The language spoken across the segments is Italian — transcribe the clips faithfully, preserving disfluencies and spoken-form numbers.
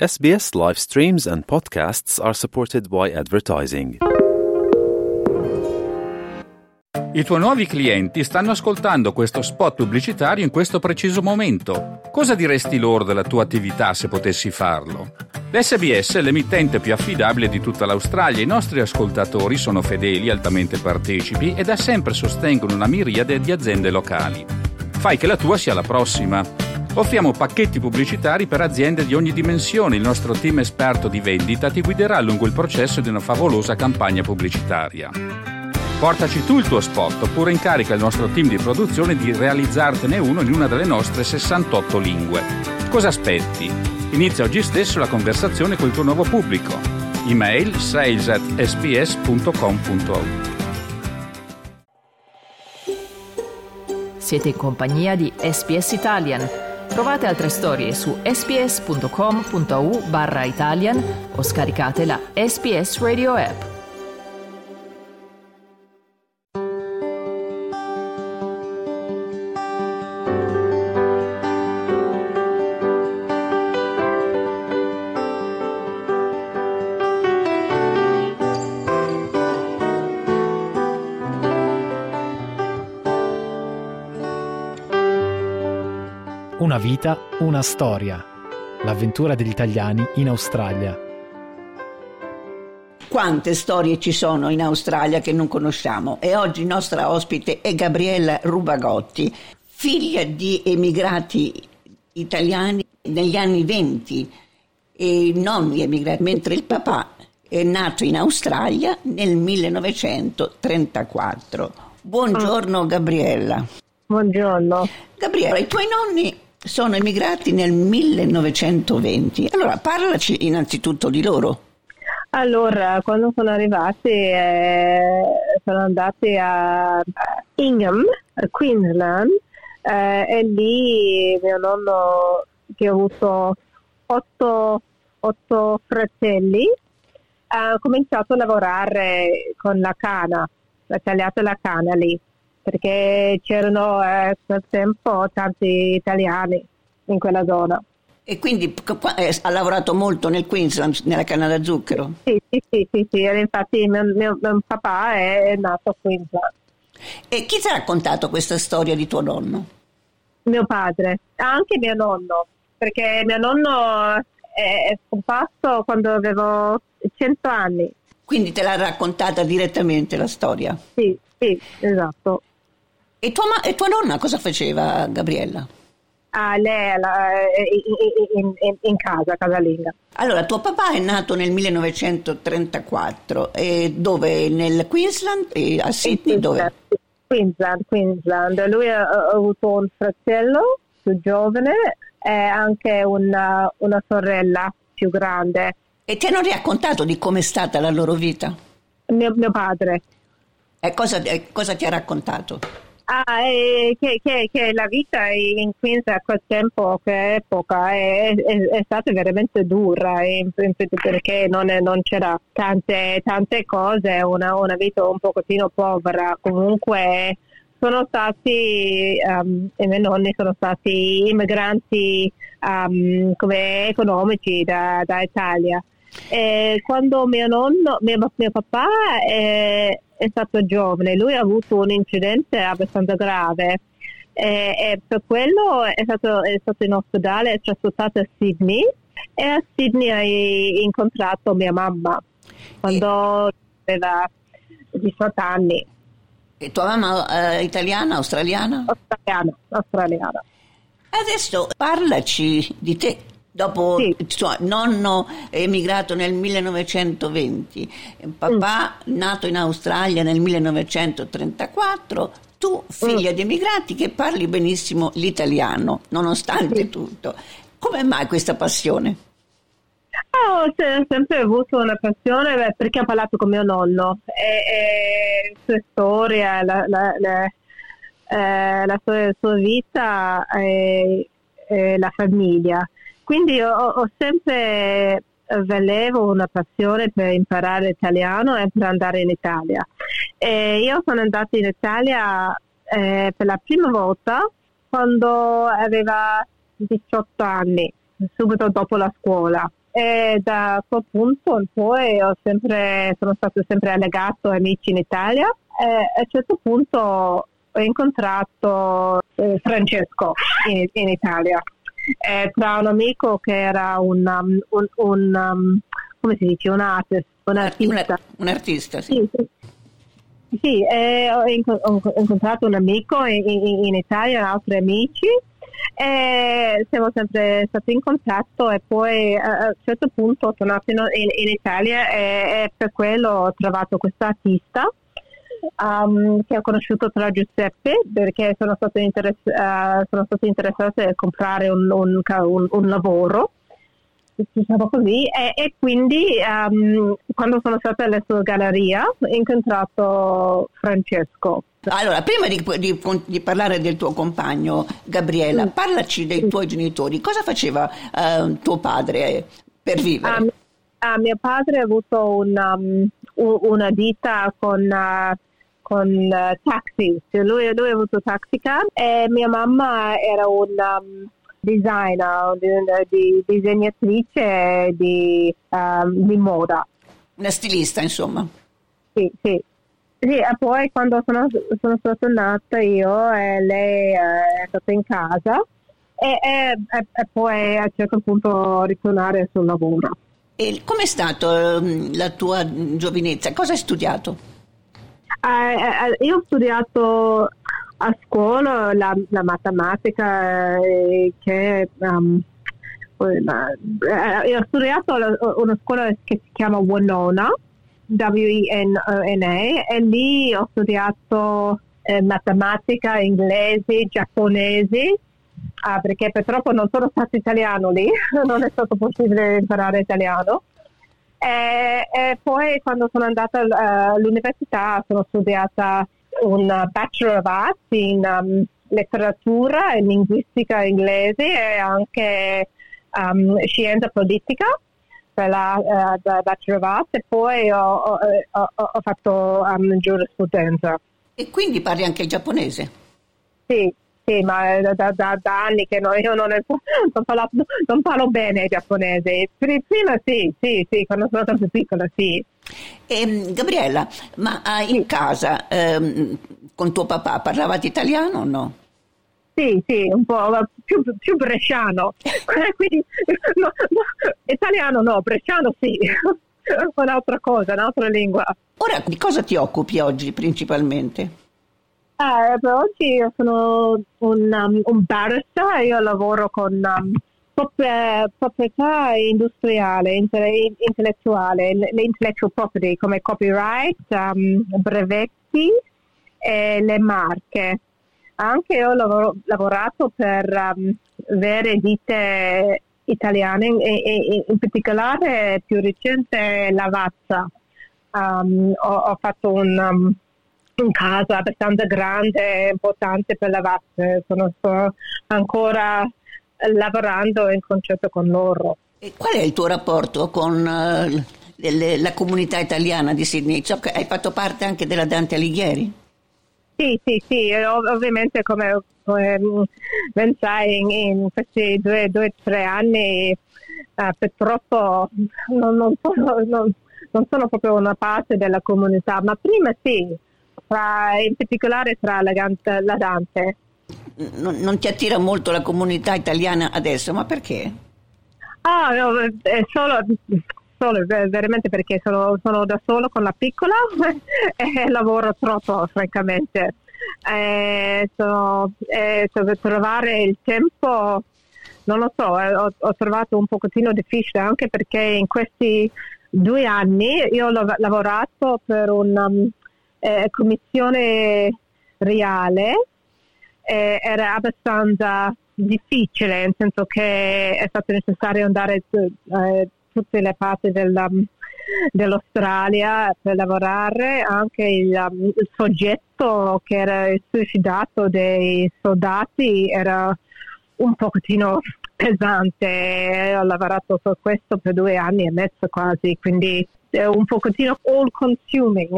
S B S live streams and podcasts are supported by advertising. I tuoi nuovi clienti stanno ascoltando questo spot pubblicitario in questo preciso momento. Cosa diresti loro della tua attività se potessi farlo? L'S B S è l'emittente più affidabile di tutta l'Australia. I nostri ascoltatori sono fedeli, altamente partecipi e da sempre sostengono una miriade di aziende locali. Fai che la tua sia la prossima. Offriamo pacchetti pubblicitari per aziende di ogni dimensione. Il nostro team esperto di vendita ti guiderà lungo il processo di una favolosa campagna pubblicitaria. Portaci tu il tuo spot oppure incarica il nostro team di produzione di realizzartene uno in una delle nostre sessantotto lingue. Cosa aspetti? Inizia oggi stesso la conversazione col tuo nuovo pubblico. Email sales at s b s punto com punto a u. Siete in compagnia di S B S Italian. Trovate altre storie su sbs.com punto a u barra Italian o scaricate la S B S Radio app. Una vita, una storia. L'avventura degli italiani in Australia. Quante storie ci sono in Australia che non conosciamo, e oggi nostra ospite è Gabriella Rubagotti, figlia di emigrati italiani negli anni venti e non gli emigrati, mentre il papà è nato in Australia nel millenovecentotrentaquattro. Buongiorno Gabriella. Buongiorno. Gabriella, i tuoi nonni sono emigrati nel millenovecentoventi. Allora, parlaci innanzitutto di loro. Allora, quando sono arrivati, eh, sono andati a Ingham, a Queensland, eh, e lì mio nonno, che ha avuto otto, otto fratelli, ha cominciato a lavorare con la canna, ha tagliato la canna lì, perché c'erano eh, a quel tempo tanti italiani in quella zona. E quindi eh, ha lavorato molto nel Queensland, nella canna da zucchero? Sì, sì, sì, sì, sì. Infatti mio, mio, mio papà è, è nato a Queensland. E chi ti ha raccontato questa storia di tuo nonno? Mio padre, anche mio nonno, perché mio nonno è, è scomparso quando avevo cento anni. Quindi te l'ha raccontata direttamente la storia? Sì, sì, esatto. E tua, ma- e tua nonna cosa faceva, Gabriella? Ah, lei la, in, in, in casa, casalinga. Allora, tuo papà è nato nel millenovecentotrentaquattro, e dove? Nel Queensland? E a Sydney? Dove? Queensland, Queensland. Lui ha, ha avuto un fratello più giovane e anche una, una sorella più grande. E ti hanno raccontato di com'è stata la loro vita? Mio, mio padre. E cosa, e cosa ti ha raccontato? Ah, eh, che, che, che la vita in Queensland a quel tempo, che epoca, è, è, è stata veramente dura, eh, perché non, è, non c'era tante, tante cose, una, una vita un pochettino povera. Comunque sono stati, um, i miei nonni sono stati immigranti um, come economici da, da Italia. E quando mio nonno, mio, mio papà è, è stato giovane, lui ha avuto un incidente abbastanza grave e, e per quello è stato, è stato in ospedale, è trasportato a Sydney, e a Sydney ha incontrato mia mamma quando e... aveva diciotto anni. E tua mamma è italiana, australiana? Australiana, australiana. Adesso parlaci di te. Dopo sì. Suo nonno è emigrato nel millenovecentoventi, papà mm. nato in Australia nel millenovecentotrentaquattro, tu figlia mm. di emigranti che parli benissimo l'italiano, nonostante sì. tutto. Come mai questa passione? Ho sempre avuto una passione perché ho parlato con mio nonno e, e la sua storia, la, la, la, eh, la sua, sua vita e, e la famiglia. Quindi ho, ho sempre avevo una passione per imparare italiano e per andare in Italia. E io sono andata in Italia eh, per la prima volta quando aveva diciotto anni, subito dopo la scuola. E da quel punto in poi ho sempre, sono stato sempre legato a amici in Italia e a un certo punto ho incontrato eh, Francesco in, in Italia, e tra un amico che era un, um, un, un um, come si dice, un artist, un artista. Un, un artista, sì. Sì, sì. Sì, e ho, ho incontrato un amico in, in, in Italia, altri amici, e siamo sempre stati in contatto, e poi a un certo punto sono tornato in, in, in Italia e, e per quello ho trovato questa artista um, che ho conosciuto tra Giuseppe, perché sono stato, interess- uh, sono stato interessata a comprare un, un, un, un lavoro, diciamo così, e, e quindi um, quando sono stata alla sua galleria ho incontrato Francesco. Allora, prima di, di, di parlare del tuo compagno, Gabriella, mm. parlaci dei tuoi genitori. Cosa faceva uh, tuo padre per vivere? Um, uh, mio padre ha avuto un, um, una ditta con, uh, con uh, taxi. Lui, lui ha avuto taxicab, e mia mamma era un um, designer, di, di disegnatrice di, um, di moda. Una stilista, insomma. Sì, sì. Sì, e poi quando sono, sono stata nata io, e lei è stata in casa, e, e, e poi a un certo punto ritornare sul lavoro. E com'è stata la tua giovinezza? Cosa hai studiato? Eh, io ho studiato a scuola la, la matematica, eh, che um, eh, io ho studiato una scuola che si chiama Winona, W I N O N A, e lì ho studiato eh, matematica, inglese, giapponese, ah, perché purtroppo non sono stato italiano lì, non è stato possibile imparare italiano. E, e poi quando sono andata uh, all'università sono studiata un Bachelor of Arts in um, letteratura e linguistica inglese, e anche um, scienza politica per la uh, Bachelor of Arts, e poi ho, ho, ho, ho fatto um, giurisprudenza. E quindi parli anche il giapponese? Sì, sì, ma da, da, da anni che no, io non, non, parlo, non parlo bene il giapponese. Prima sì, sì, sì, quando sono stata più piccola, sì. E, Gabriella, ma in sì. casa ehm, con tuo papà parlavate italiano o no? Sì, sì, un po' più, più bresciano. Quindi, no, no, italiano no, bresciano sì. Un'altra cosa, un'altra lingua. Ora, di cosa ti occupi oggi principalmente? Eh, per oggi io sono un, um, un barista, io lavoro con um, proprietà industriale, inte- intellettuale, l'intellectual property come copyright, um, brevetti e le marche. Anche io ho lavoro, lavorato per um, vere ditte italiane, e, e, in particolare più recente Lavazza. Um, ho, ho fatto un, um, un casa abbastanza grande e importante per Lavazza. Sono, sto ancora lavorando in concerto con loro. E qual è il tuo rapporto con uh, le, la comunità italiana di Sydney? So che hai fatto parte anche della Dante Alighieri. Sì, sì, sì, ov- ovviamente come, come ben sai in, in questi due o due, tre anni uh, purtroppo non, non, sono, non, non sono proprio una parte della comunità, ma prima sì, tra, in particolare tra la, la Dante. Non, non ti attira molto la comunità italiana adesso, ma perché? Ah, no, è solo... Solo, veramente perché sono, sono da solo con la piccola e lavoro troppo, francamente. E sono, e per trovare il tempo, non lo so, ho, ho trovato un pochettino difficile, anche perché in questi due anni io ho lavorato per una um, eh, commissione reale, e era abbastanza difficile, nel senso che è stato necessario andare eh, tutte le parti della, dell'Australia per lavorare. Anche il, il soggetto che era il suicidato dei soldati era un pochettino pesante. Ho lavorato su questo per due anni e mezzo quasi, quindi è un pochettino all consuming.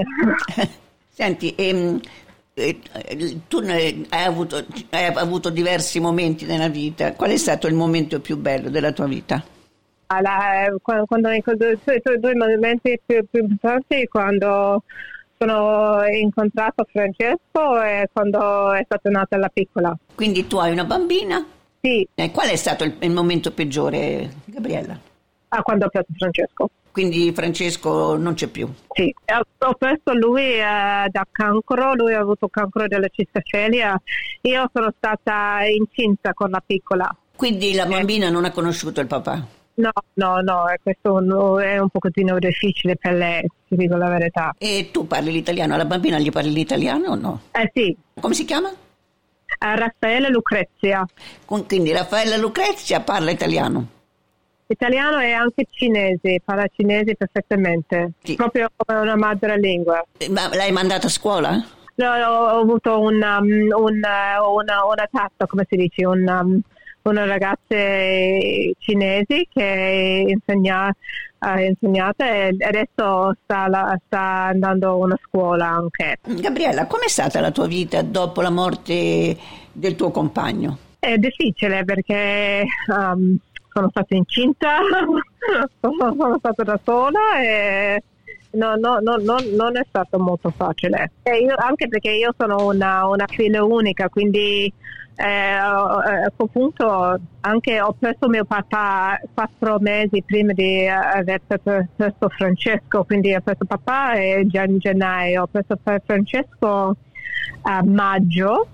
Senti, ehm, eh, tu hai avuto, hai avuto diversi momenti nella vita. Qual è stato il momento più bello della tua vita? la, quando, quando i due momenti più, più importanti, quando sono incontrato Francesco e quando è stata nata la piccola. Quindi tu hai una bambina? Sì. E qual è stato il, il momento peggiore, Gabriella? Ah, quando ho perso Francesco. Quindi Francesco non c'è più? Sì, ho perso lui eh, da cancro, lui ha avuto cancro della cistocelia, io sono stata incinta con la piccola. Quindi la bambina non ha conosciuto il papà? No, no, no, questo è un pochettino difficile per lei, ti dico la verità. E tu parli l'italiano? Alla bambina gli parli l'italiano o no? Eh sì. Come si chiama? Uh, Raffaella Lucrezia. Quindi Raffaella Lucrezia parla italiano? Italiano e anche cinese, parla cinese perfettamente, sì. Proprio come una madrelingua. Ma l'hai mandata a scuola? No, ho, ho avuto una, una, una, una tata, come si dice, una, una ragazza cinese che insegna, ha insegnato e adesso sta, la, sta andando a una scuola anche. Gabriella, com'è stata la tua vita dopo la morte del tuo compagno? È difficile perché... Um, sono stata incinta, sono, sono stata da sola e no, no, no, no, non è stato molto facile. E io, anche perché io sono una, una figlia unica, quindi eh, a quel punto anche ho perso mio papà quattro mesi prima di aver perso Francesco, quindi ho perso papà in gennaio, ho perso Francesco a maggio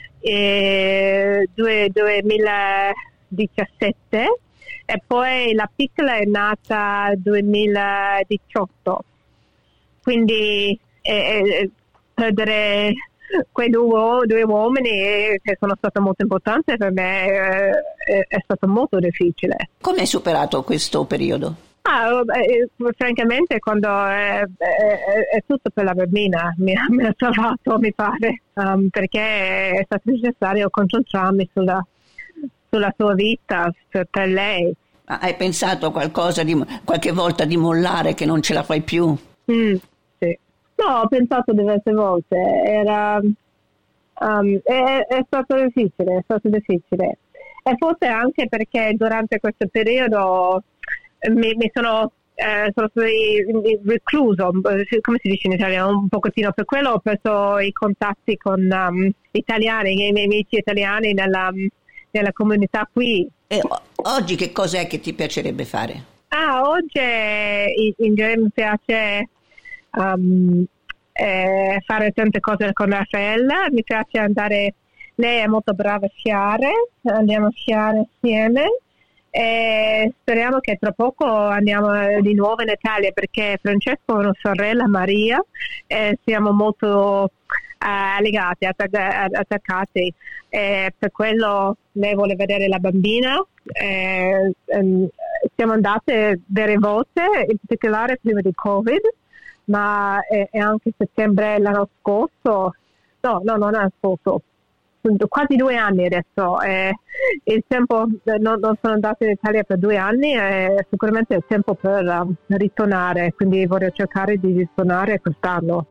e duemiladiciassette. E poi la piccola è nata nel duemiladiciotto, quindi eh, eh, perdere quei due, due uomini che sono stati molto importanti per me eh, è, è stato molto difficile. Come hai superato questo periodo? Ah, eh, francamente quando è, è, è tutto per la bambina, mi, mi ha salvato mi pare, um, perché è stato necessario concentrarmi sulla sulla tua vita per, per lei. Hai pensato a qualcosa di qualche volta di mollare, che non ce la fai più? Mm, sì. No, ho pensato diverse volte. Era um, è, è stato difficile, è stato difficile. E forse anche perché durante questo periodo mi, mi sono eh, sono recluso, come si dice in italiano, un pochettino, per quello ho perso i contatti con um, italiani, i miei amici italiani nella nella comunità qui. E oggi che cos'è che ti piacerebbe fare? Ah, oggi in genere mi piace um, eh, fare tante cose con Raffaella, mi piace andare, lei è molto brava a sciare, andiamo a sciare assieme e speriamo che tra poco andiamo di nuovo in Italia, perché Francesco ha una sorella, Maria, e siamo molto Uh, legati, attac- attaccati, e per quello lei vuole vedere la bambina. E, um, siamo andate varie volte, in particolare prima di Covid, ma è, è anche settembre l'anno scorso, no, no, non l'anno scorso, quasi due anni adesso. E il tempo, non, non sono andata in Italia per due anni e sicuramente è il tempo per uh, ritornare, quindi vorrei cercare di ritornare quest'anno.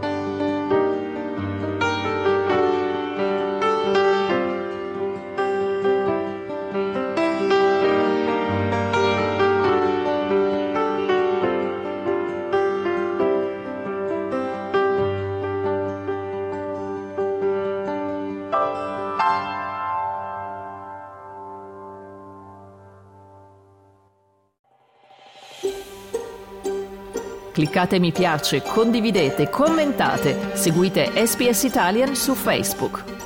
Cliccate mi piace, condividete, commentate, seguite S B S Italian su Facebook.